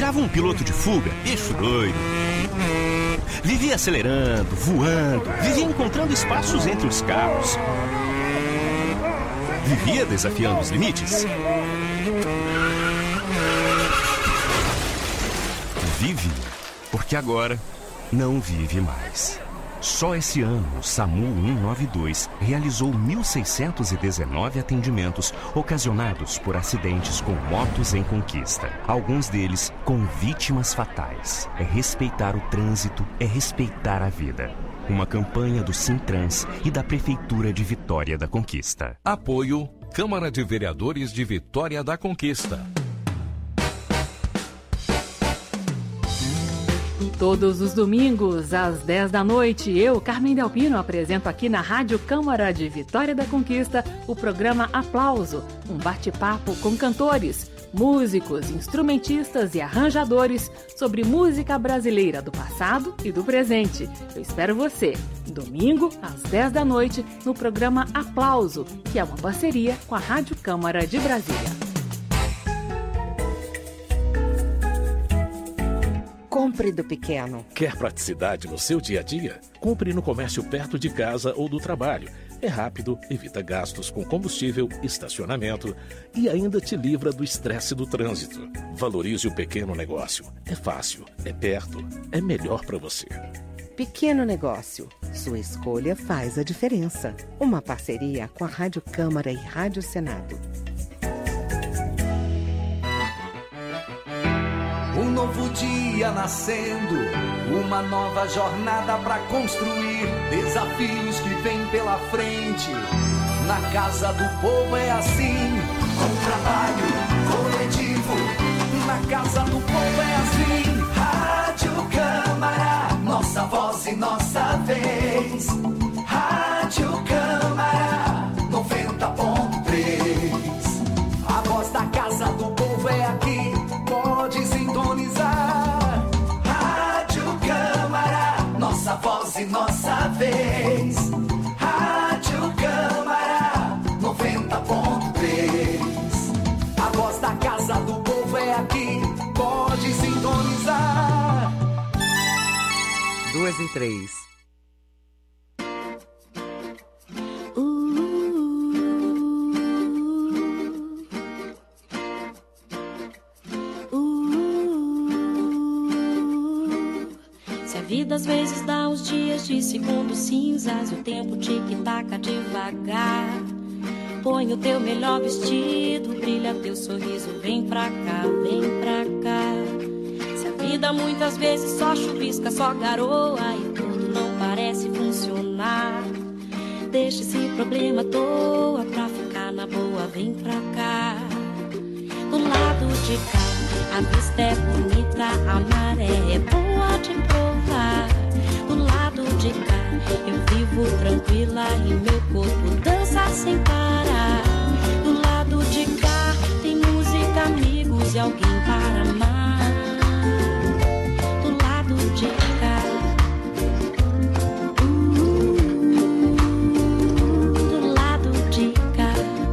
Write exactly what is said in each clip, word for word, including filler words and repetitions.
Virava um piloto de fuga, bicho doido. Vivia acelerando, voando, vivia encontrando espaços entre os carros. Vivia desafiando os limites. Vive, porque agora não vive mais. Só esse ano, o SAMU cento e noventa e dois realizou mil seiscentos e dezenove atendimentos ocasionados por acidentes com motos em conquista. Alguns deles com vítimas fatais. É respeitar o trânsito, é respeitar a vida. Uma campanha do Sintrans e da Prefeitura de Vitória da Conquista. Apoio Câmara de Vereadores de Vitória da Conquista. Todos os domingos, às dez da noite, eu, Carmen Delpino, apresento aqui na Rádio Câmara de Vitória da Conquista o programa Aplauso, um bate-papo com cantores, músicos, instrumentistas e arranjadores sobre música brasileira do passado e do presente. Eu espero você, domingo, às dez da noite, no programa Aplauso, que é uma parceria com a Rádio Câmara de Brasília. Compre do pequeno. Quer praticidade no seu dia a dia? Compre no comércio perto de casa ou do trabalho. É rápido, evita gastos com combustível, estacionamento e ainda te livra do estresse do trânsito. Valorize o pequeno negócio. É fácil, é perto, é melhor para você. Pequeno negócio. Sua escolha faz a diferença. Uma parceria com a Rádio Câmara e Rádio Senado. Um novo dia nascendo, uma nova jornada pra construir, desafios que vêm pela frente. Na casa do povo é assim, com trabalho coletivo. Na casa do povo é assim, Rádio Câmara, nossa voz e nossa vez. Rádio Câmara, noventa ponto três. A voz da casa do povo é aqui. Pode sintonizar. Rádio Câmara, nossa voz e nossa vez. Rádio Câmara, noventa ponto três. A voz da casa do povo é aqui. Pode sintonizar. Duas e três. Vida às vezes dá uns dias de segundos cinzas e o tempo tic-taca devagar. Põe o teu melhor vestido, brilha teu sorriso, vem pra cá, vem pra cá. Se a vida muitas vezes só chuvisca, só garoa e tudo não parece funcionar, deixa esse problema à toa pra ficar na boa, vem pra cá. Do lado de cá, a vista é bonita, a maré é boa de provar. Do lado de cá, eu vivo tranquila e meu corpo dança sem parar. Do lado de cá, tem música, amigos e alguém para amar. Do lado de cá, do lado de cá.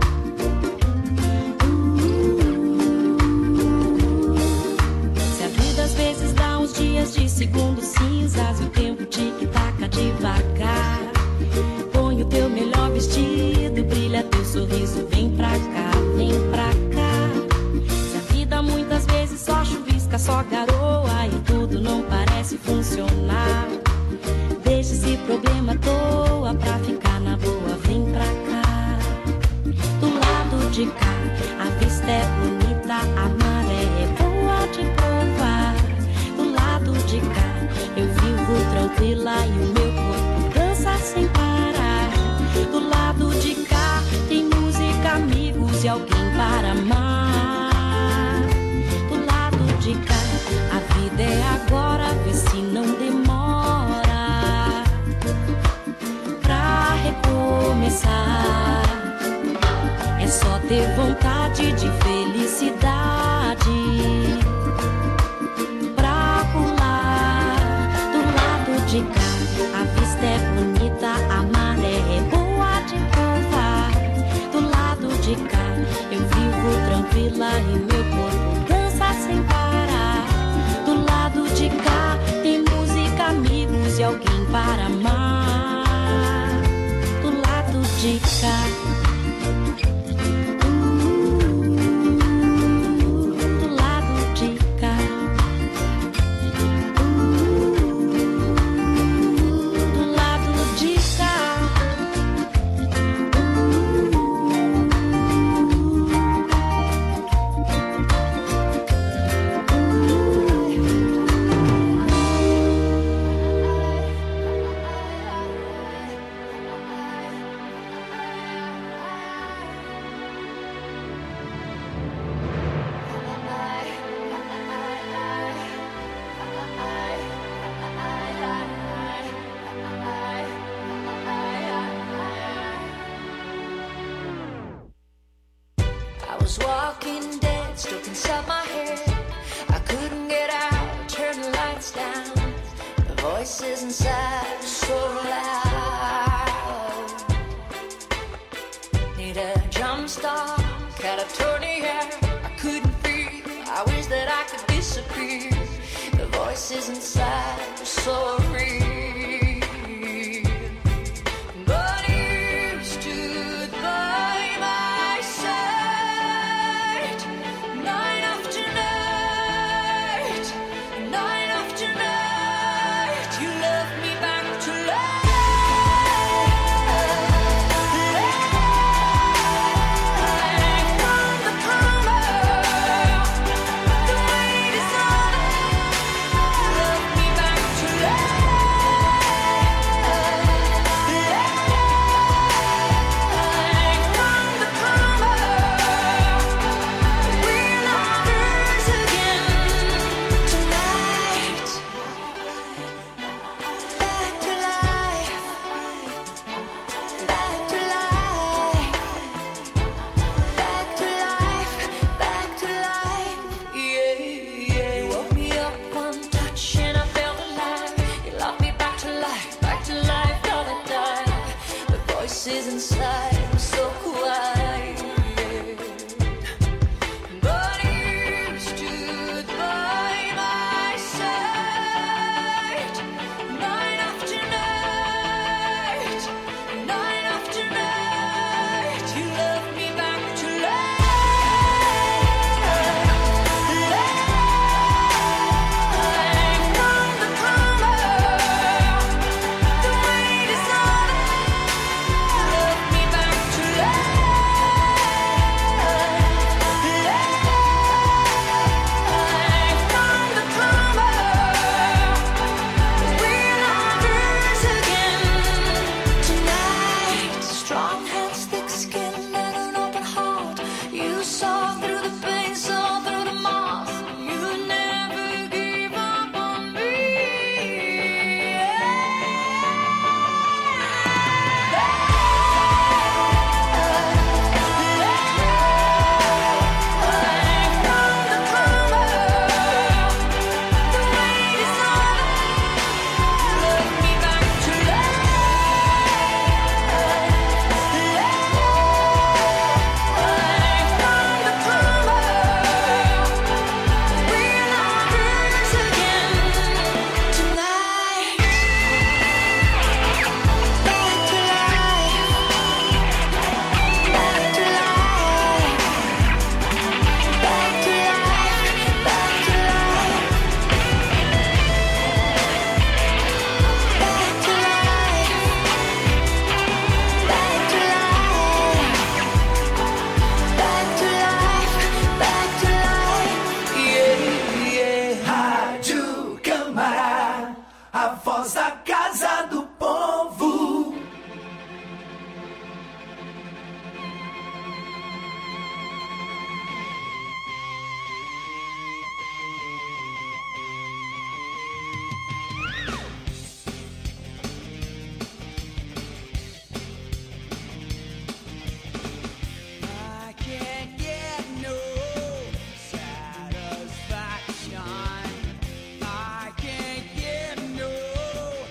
Se a vida às vezes dá uns dias de segundos cinzas e o tempo tic-taca devagar, põe o teu melhor vestido, brilha teu sorriso, vem pra cá, vem pra cá. Se a vida muitas vezes só chuvisca, só garoa e tudo não parece funcionar, deixa esse problema à toa pra ficar na boa, vem pra cá. Do lado de cá, a vista é bonita, a maré é boa de provar. Do lado de cá, eu vivo tranquila e o meu corpo dança sem parar. Do lado de cá, tem música, amigos e alguém para amar. Do lado de cá, a vida é agora, vê se não demora pra recomeçar. É só ter vontade de felicidade pra pular. Do lado de cá, a vista é bonita, a maré é boa de provar. Do lado de cá, eu vivo tranquila e meu corpo dança sem parar. voices inside so loud. Need a jump start, California. I couldn't feel, I wish that I could disappear. The voices inside are so real. But you stood by my side night after night, night after night. You left me back to life. From the coma, the weight is on. Left me back to life. From the coma, we're lovers again tonight. Back to life, back to life, back to life, back to life. Yeah, yeah. You woke me up one touch and I felt alive. You locked me back to life, back to life, thought I died. The voices inside were so quiet. But you stood by my side night after night, night after night. You left me back to life. From the coma, the weight is on. Left me back to life. From the coma, we're lovers again tonight. Strong hands, thick skin, and an open heart. You saw through the pain, saw through the moth. You never gave up on me. From the coma, the weight is on. Left me back to life. From the coma, we're lovers again tonight. Back to life, back to life, back to life, back to life, back to life, back to life, back to life, back to life. Yeah, yeah. Rádio Câmara, a voz da Casa do Povo. I can't get no satisfaction. I can't get no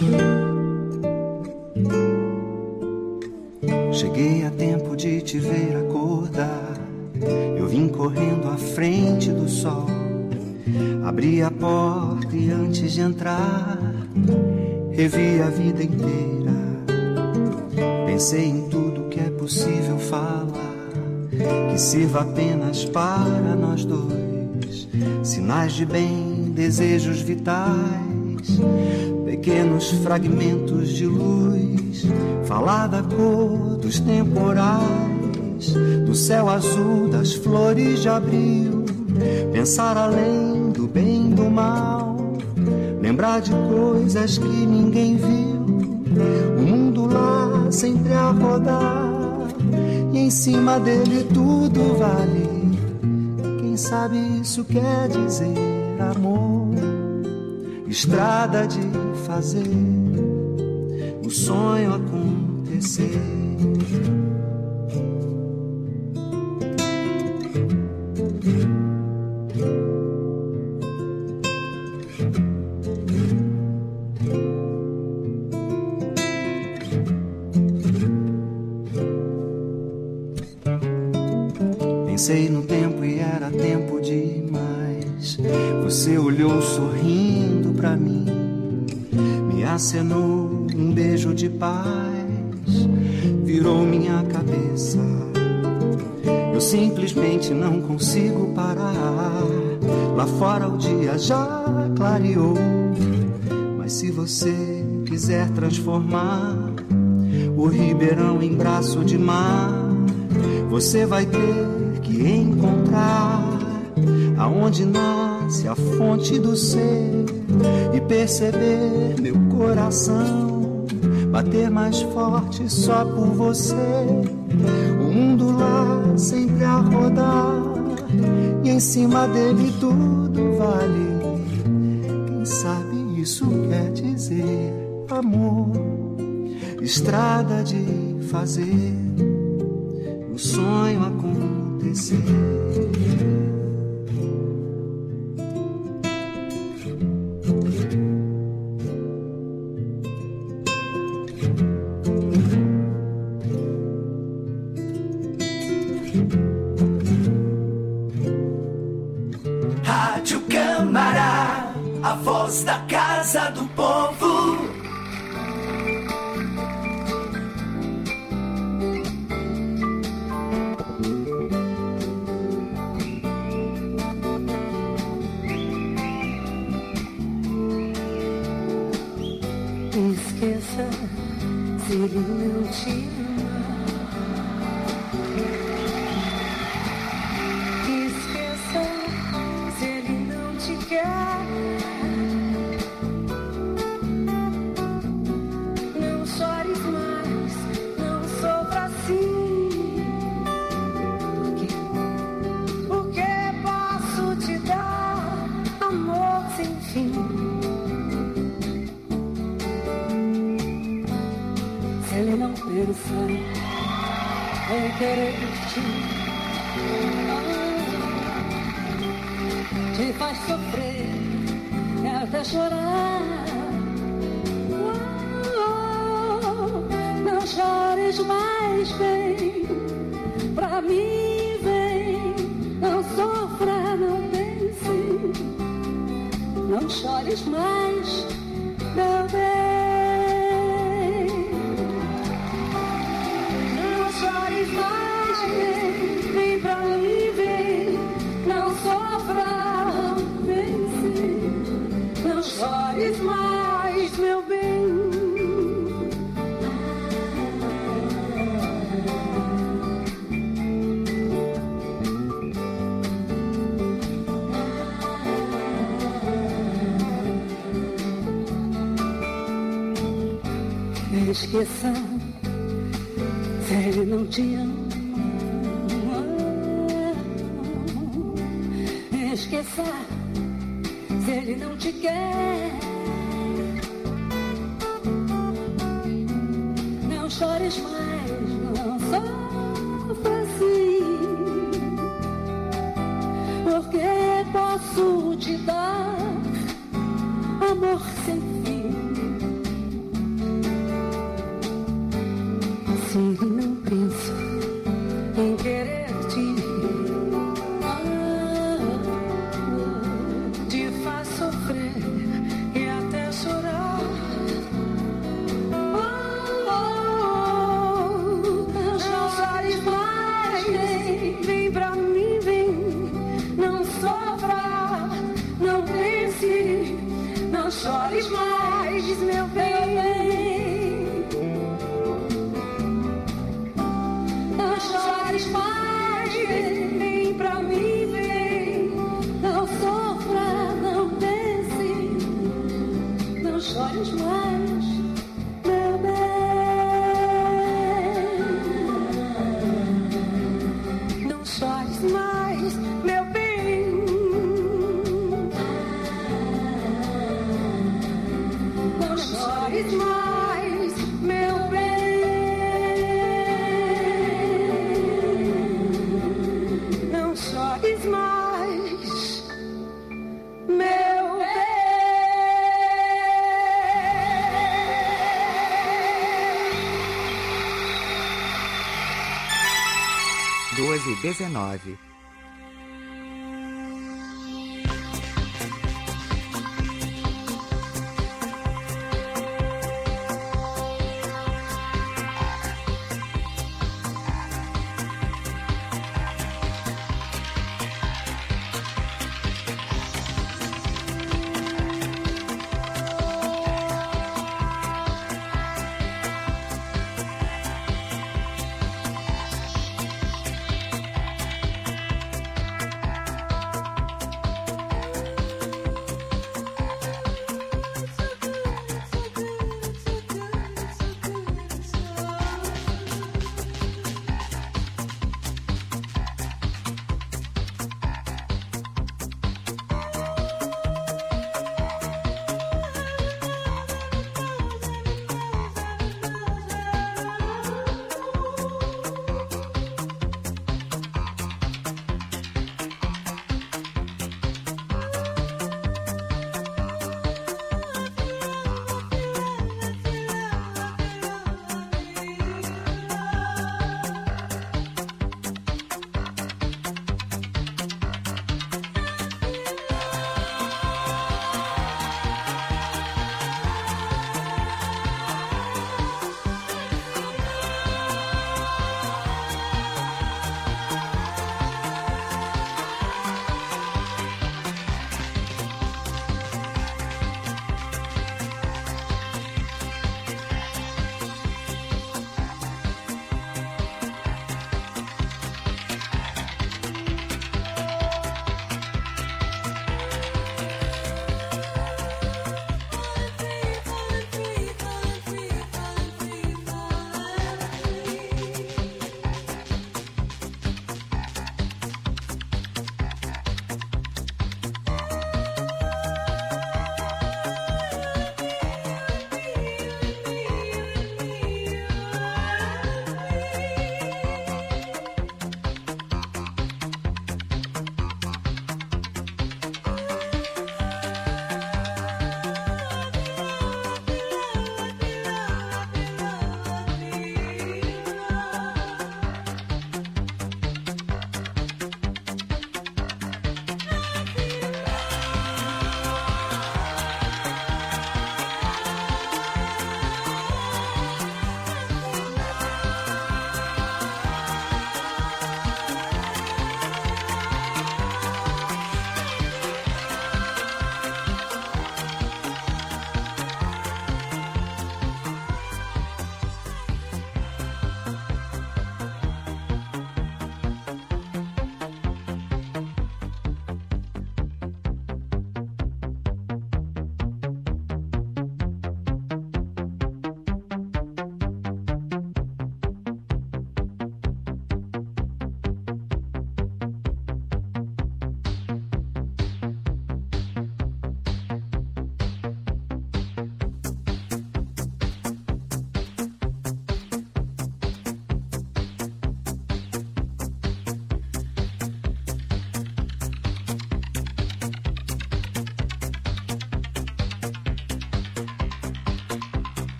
Cheguei a tempo de te ver acordar. Eu vim correndo à frente do sol. Abri a porta e antes de entrar, revi a vida inteira. Pensei em tudo que é possível falar, que sirva apenas para nós dois. Sinais de bem, desejos vitais, pequenos fragmentos de luz. Falar da cor dos temporais, do céu azul, das flores de abril. Pensar além do bem e do mal, lembrar de coisas que ninguém viu. O mundo lá sempre a rodar, e em cima dele tudo vale. Quem sabe isso quer dizer amor, estrada de fazer o sonho acontecer. Pensei no tempo e era tempo demais. Você olhou sorrindo pra mim, me acenou um beijo de paz, virou minha cabeça. Eu simplesmente não consigo parar. Lá fora o dia já clareou, mas se você quiser transformar o Ribeirão em braço de mar, você vai ter que encontrar aonde nasce a fonte do ser e perceber meu coração bater mais forte só por você. O mundo lá sempre a rodar, e em cima dele tudo vale. Quem sabe isso quer dizer amor, estrada de fazer o sonho acontecer. Rádio Câmara, a voz da Casa do Povo. Esqueça se ele não te ama. Esqueça se ele não te quer. Não chores mais, não sofra assim. Porque, porque posso te dar amor sem fim. Ele não pensa em querer te, te faz sofrer e até chorar. Oh, não chores mais, vem pra mim, vem. Não sofra, não pense, não chores mais, meu bem. Vem pra mim, vem, não sofra, vence, não chores mais, meu bem. Esqueça se ele não te ama. Esqueça se ele não te quer. Não chores mais, não sofra assim, porque posso te dar amor sem fim. chores mais, vem pra mim, vem. Não sofra, não pense, não chores mais, meu bem. Não chores mais, meu bem. Não chores mais, meu bem. Não chores mais, meu bem. doze e dezenove.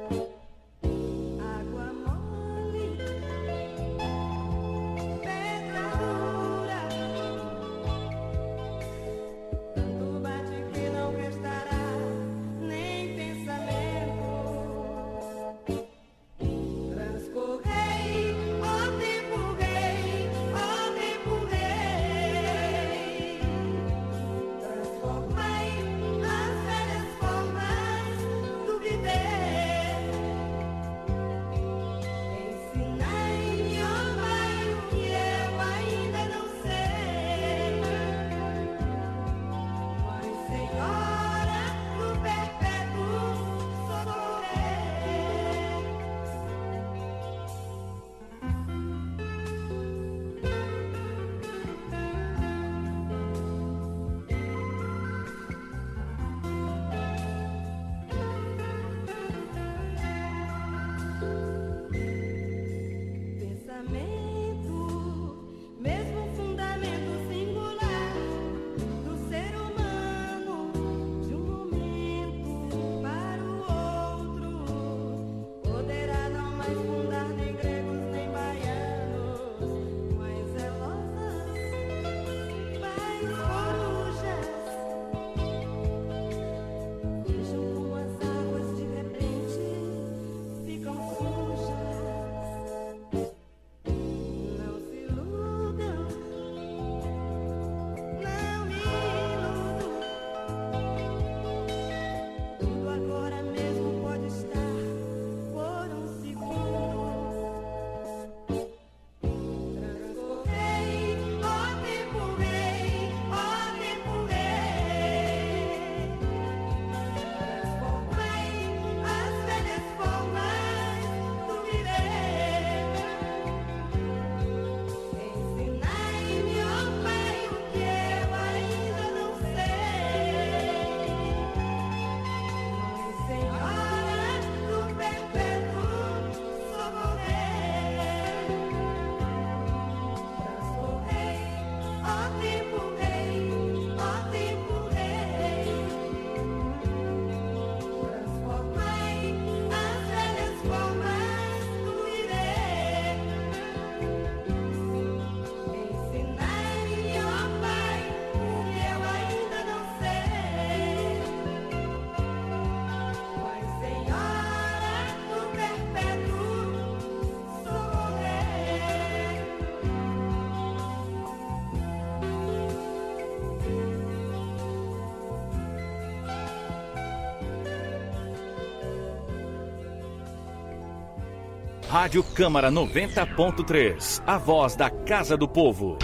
Rádio Câmara noventa ponto três, a voz da Casa do Povo.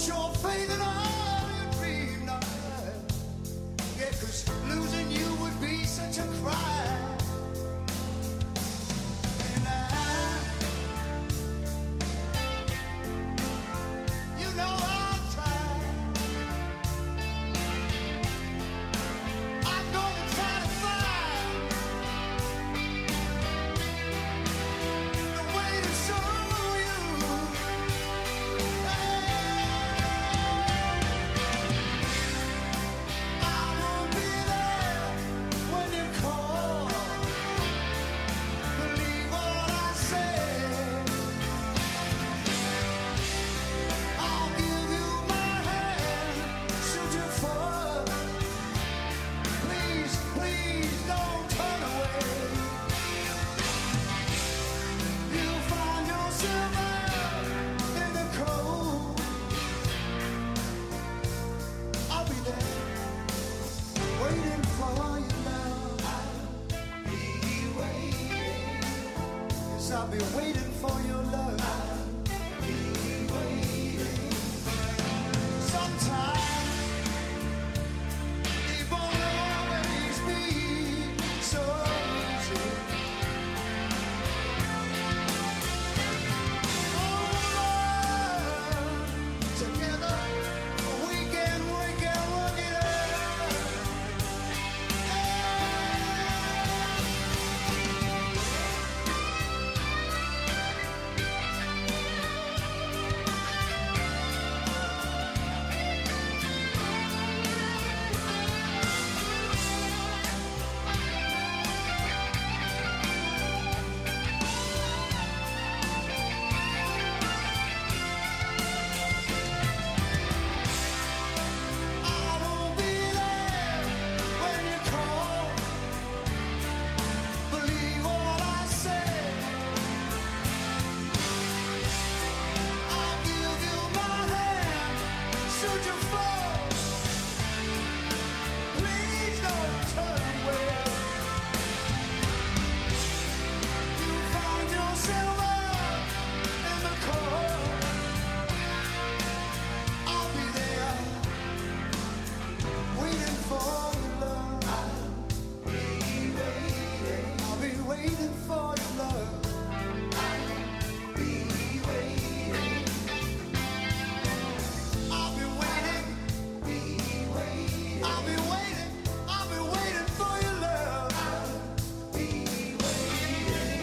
sure faded all your dream night. Yeah, 'cause losing you would be such a crime. And I, you know I'll try. I'm gonna try to find the way to show you. I won't be there when you call. Believe what I say. I'll give you my hand, should you fall. Please, please don't turn away. You'll find yourself out in the cold. I'll be there, waiting for you now. I'll be waiting. Yes, I'll be waiting for your love. I'll be waiting. Sometimes it won't always be so easy. Oh, love, together we can, we can work it out. I won't be there when you call. Believe what I say. I'll give you my hand, should you fall. Please don't turn away. You find yourself out in the cold. I'll be there, waiting for your love. I'll be waiting. I'll be waiting for your love. I'll be waiting. I'll be waiting. Be waiting. I'll be waiting. I'll be waiting for your love. I'll be waiting.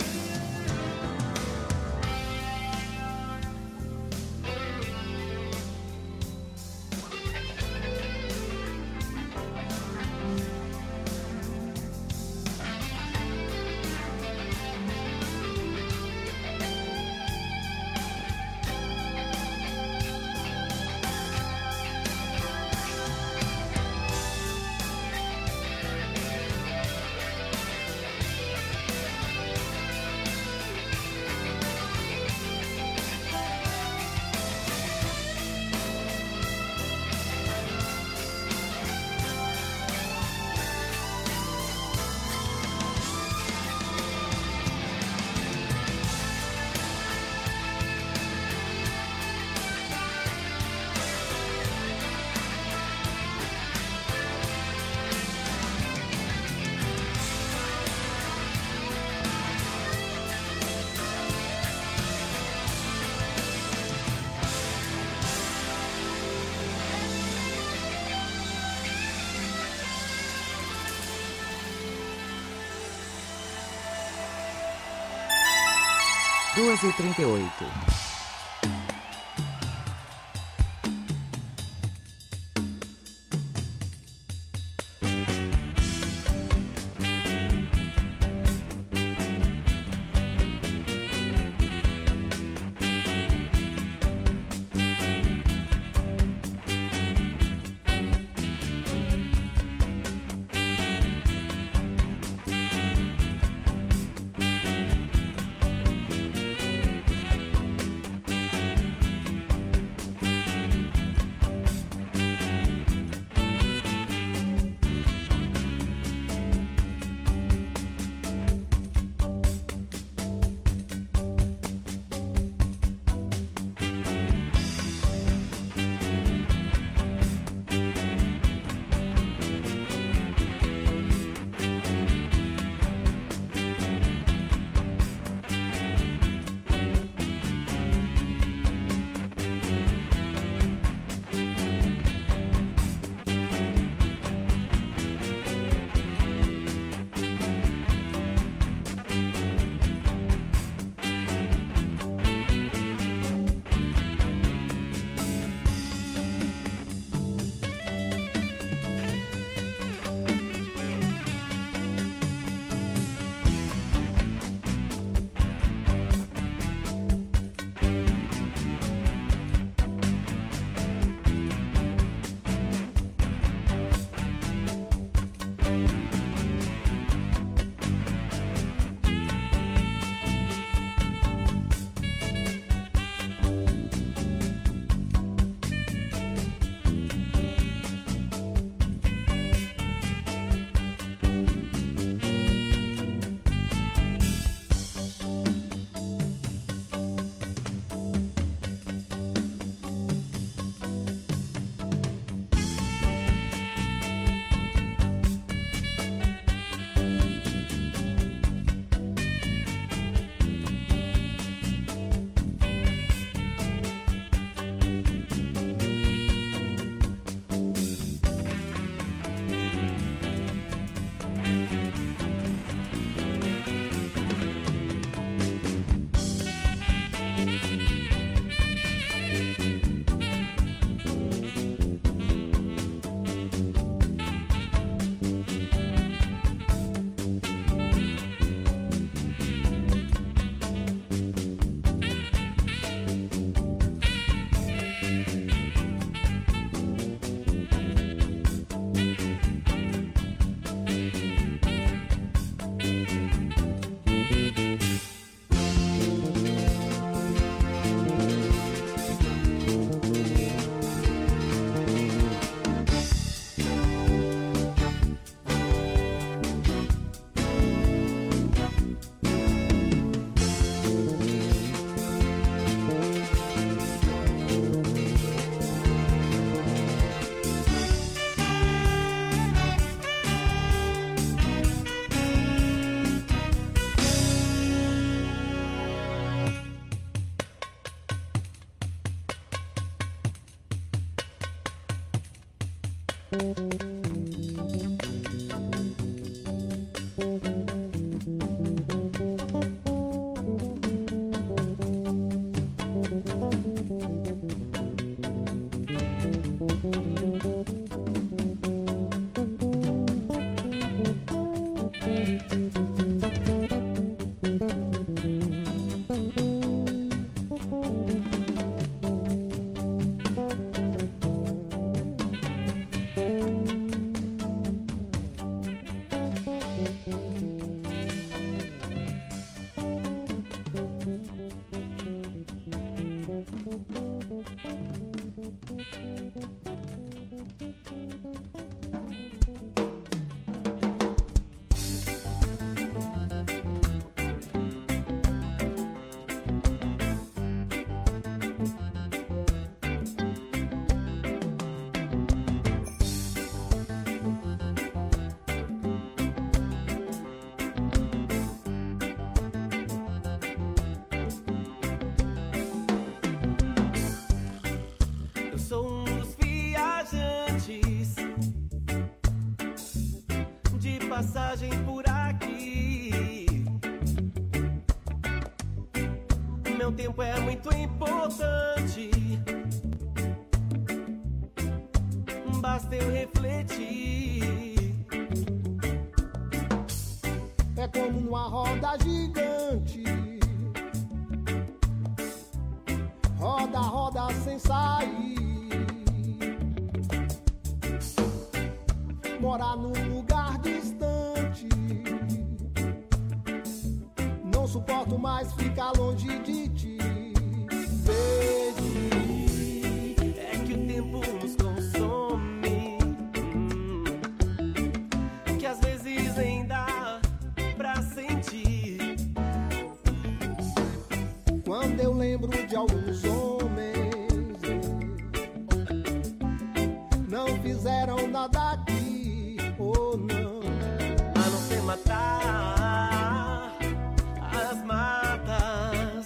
duas e trinta e oito. Passagem por aqui. Meu tempo é muito importante. Basta eu refletir. É como numa roda gigante. Roda, roda sem sair. Morar num lugar distante. Não suporto mais ficar longe de ti. Baby, é que o tempo nos consome. Hum, que às vezes nem dá pra sentir. Quando eu lembro de alguns homens, não fizeram nada aqui. Oh, não. A não ser matar as matas,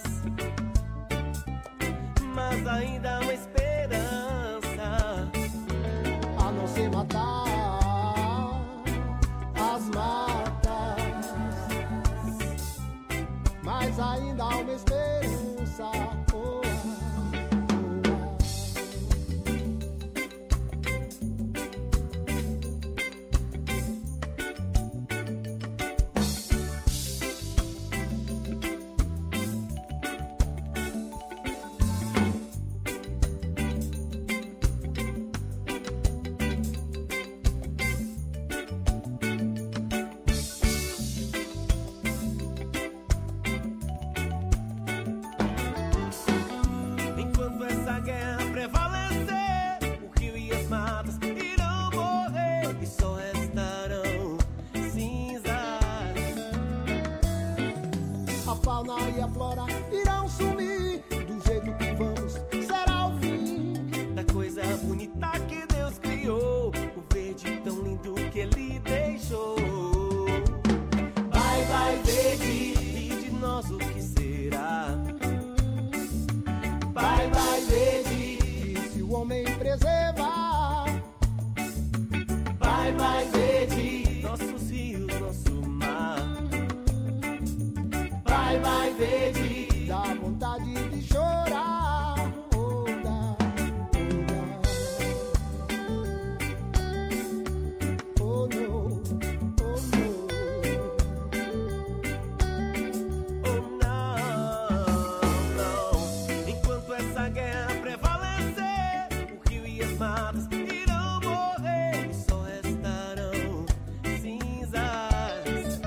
mas ainda há uma esperança. A não ser matar as matas, mas ainda há uma esperança. Oh, e a flora irão sumir. Do jeito que vamos, será o fim da coisa bonita que Deus criou, o verde tão lindo que Ele deixou. Vai, vai, verde, e de nós o que será? Vai, vai, verde, e se o homem preservar? Vai, vai, verde, nossos rios, nosso mar. Vai, vai, verde, dá vontade de chorar. Oh, dá, oh, oh, no, oh, no. Oh, não, não. Enquanto essa guerra prevalecer, o rio e as matas irão morrer e só restarão cinzas.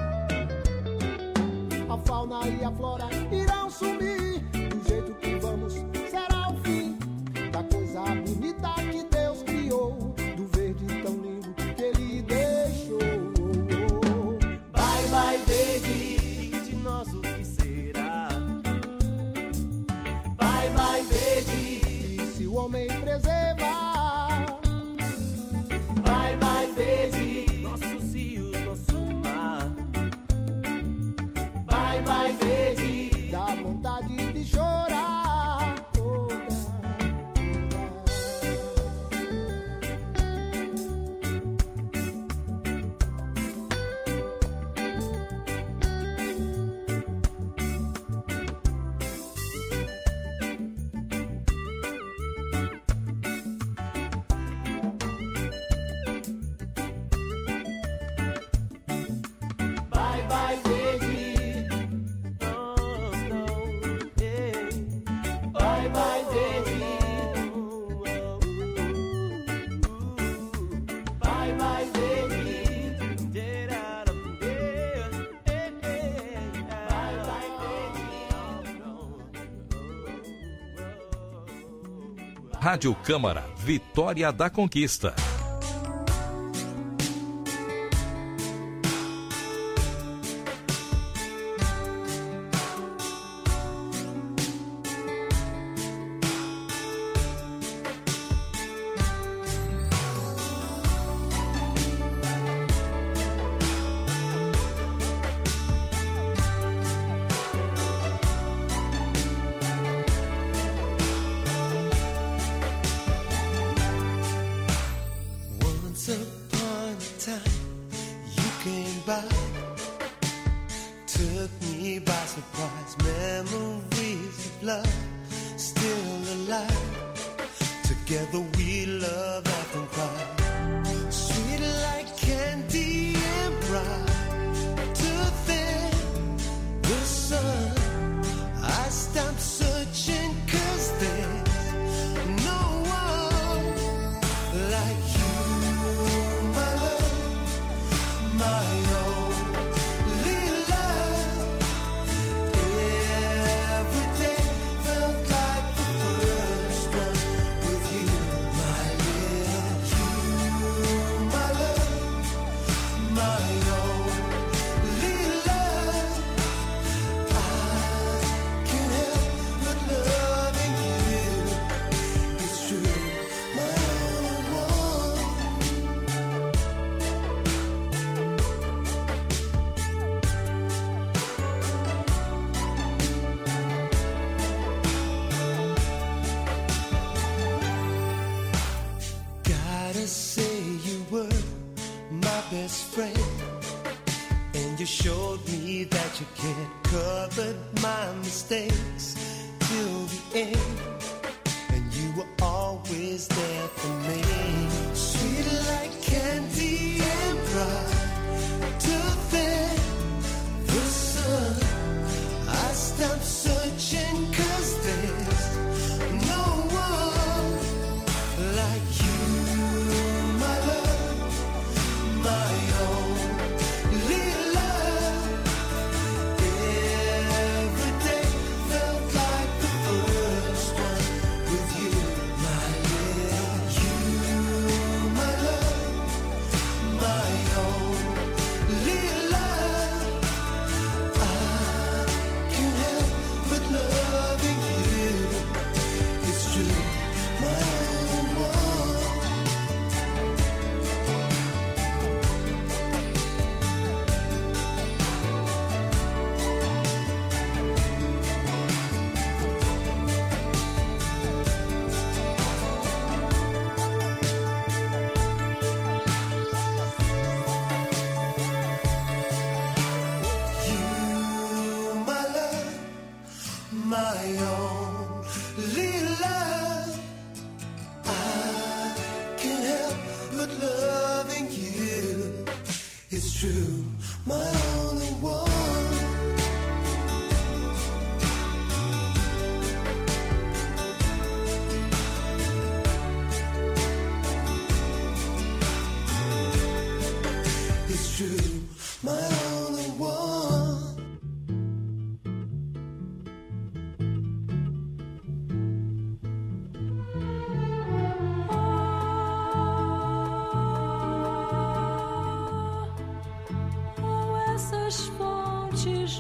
A fauna e a flora irão sumir. Do jeito que vamos, será o fim da coisa bonita que Deus criou, do verde tão lindo que Ele deixou. Vai, vai, verde, e de nós o que será? Vai, vai, verde, e se o homem preservar? Vai, vai, verde, nossos rios, nosso mar. Vai, vai, verde, dá vontade de chorar. Oh, bye, baby. No, no, yeah. Bye, bye, baby. Bye, bye, baby. Get out of here. Bye, bye, baby. Rádio Câmara, Vitória da Conquista. Once upon a time, you came by, took me by surprise. Memories of love, still alive. Together we love, laugh and cry. Sweet like candy and bright. To then the sun, I stopped searching 'cause there's no one like you, my love, my only love. Every day felt like the first one with you, my little you, my love, my only love. I can't help but loving you. It's true, my only one. Gotta say you were my best friend, and you showed me that you can't cover my mistakes till the end, and you were always there for me. Sweet like candy and bright. Till then the sun, I stopped searching 'cause there's no one like you, my love, my only love. Every day felt like the first one with you, my little you, my love, my only love. I can't help but loving you. It's true, my only one. You, my love, my only love. I can't help but loving you. It's true, my only one. It's true, my only one. Oh, essas fontes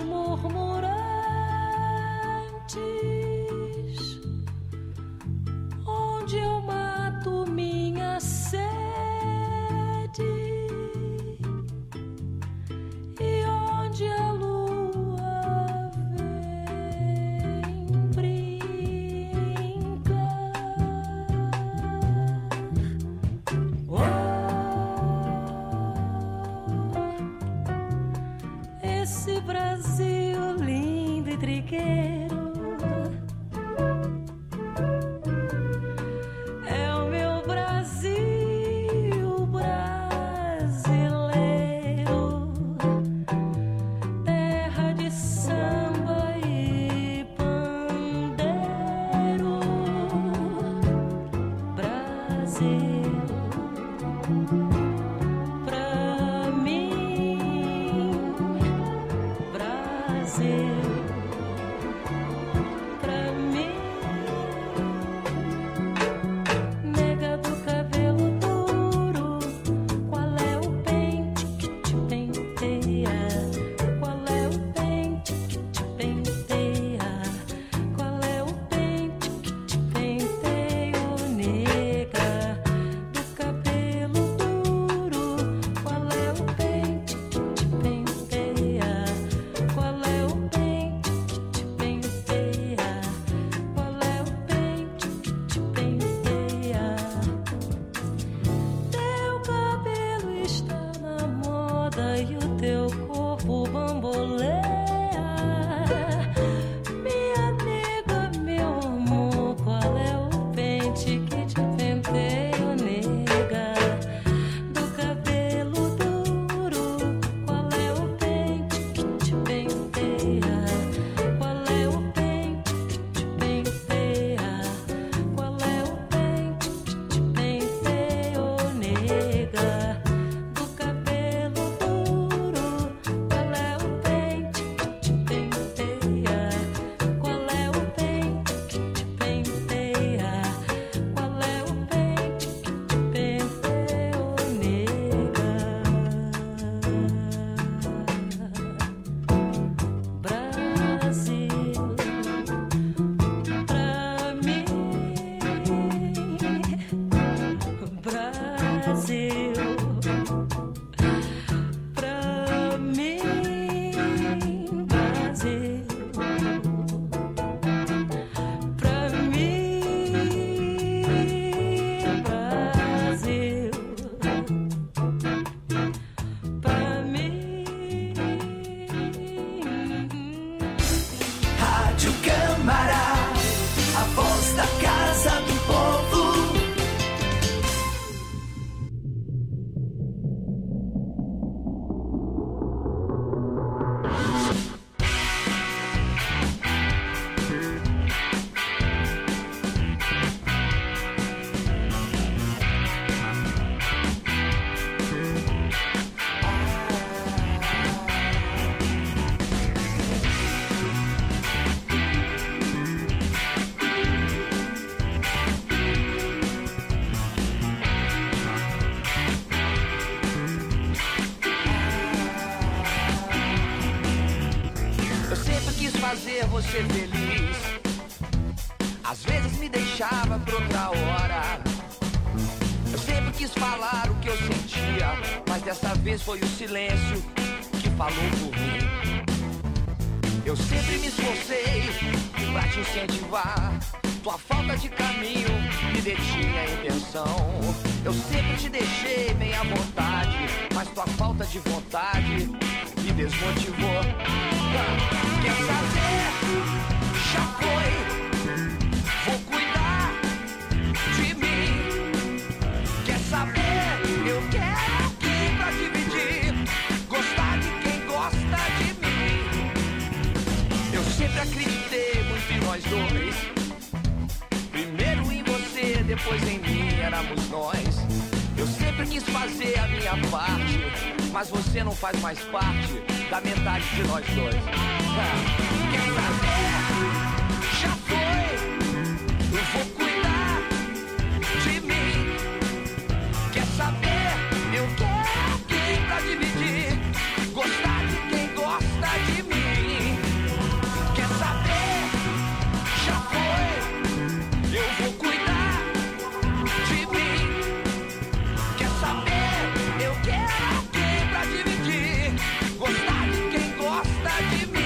murmurantes, onde eu mato minha sede e onde a lua vem brincar. Oh, esse Brasil fazer você feliz. Às vezes me deixava pra outra hora. Eu sempre quis falar o que eu sentia, mas dessa vez foi o silêncio que falou por mim. Eu sempre me esforcei pra te incentivar. Tua falta de caminho me detinha a intenção. Eu sempre te deixei bem à vontade, mas tua falta de vontade me desmotivou. Quer saber? Já foi. Vou cuidar de mim. Quer saber? Eu quero alguém pra dividir. Gostar de quem gosta de mim. Eu sempre acreditei muito em nós dois. Primeiro em você, depois em mim, éramos nós. Eu sempre quis fazer a minha parte, mas você não faz mais parte da metade de nós dois. Quer saber? Já foi. Eu vou cuidar de mim. Quer saber? Eu quero alguém pra dividir. Gostar de quem gosta de mim. Quer saber? Já foi. Eu vou cuidar de mim. Quer saber? Eu quero alguém pra dividir. Gostar de quem gosta de mim.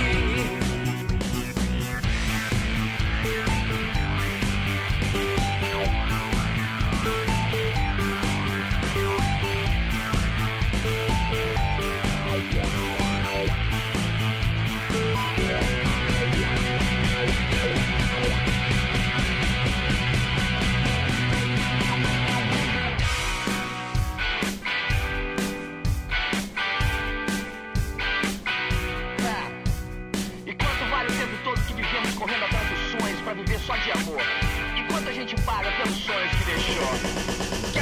Correndo atrás dos sonhos pra viver só de amor. E quanto a gente paga pelos sonhos que deixou?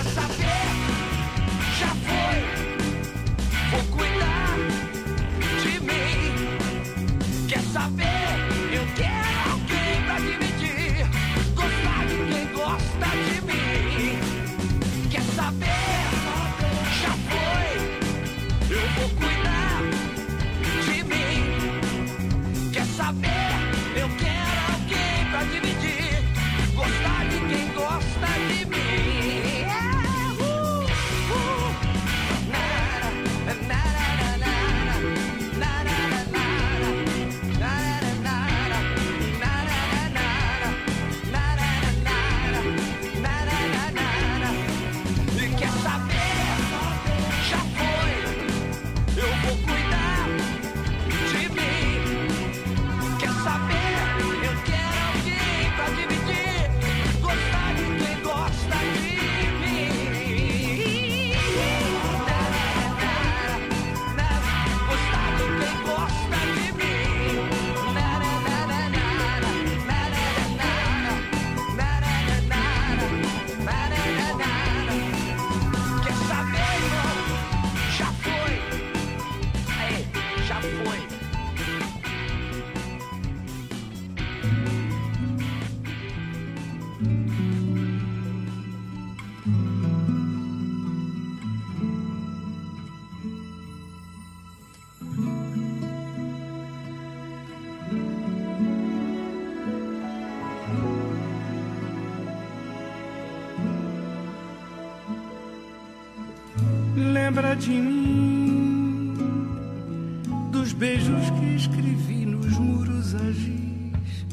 Lembra de mim, dos beijos que escrevi nos muros a giz.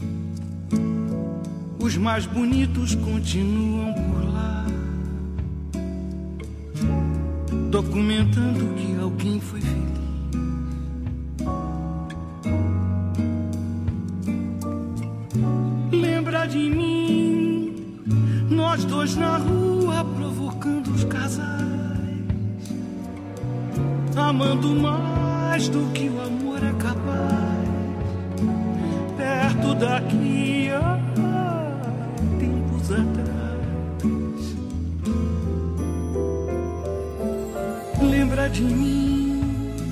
Os mais bonitos continuam por lá, documentando que alguém foi feliz. Lembra de mim, nós dois na rua provocando os casais, amando mais do que o amor é capaz. Perto daqui há tempos atrás. Lembra de mim,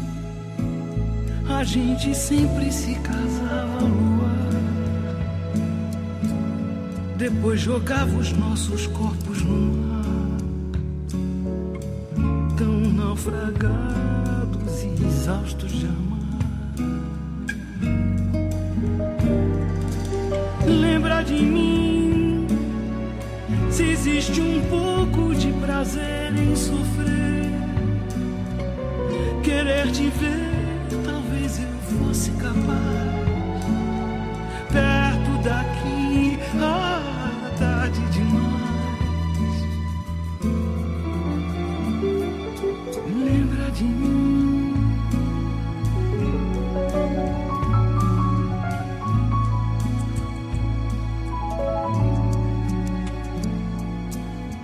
a gente sempre se casava ao luar, depois jogava os nossos corpos no mar, tão naufragados e exaustos de amar. Lembra de mim, se existe um pouco de prazer em sofrer, querer te ver, talvez eu fosse capaz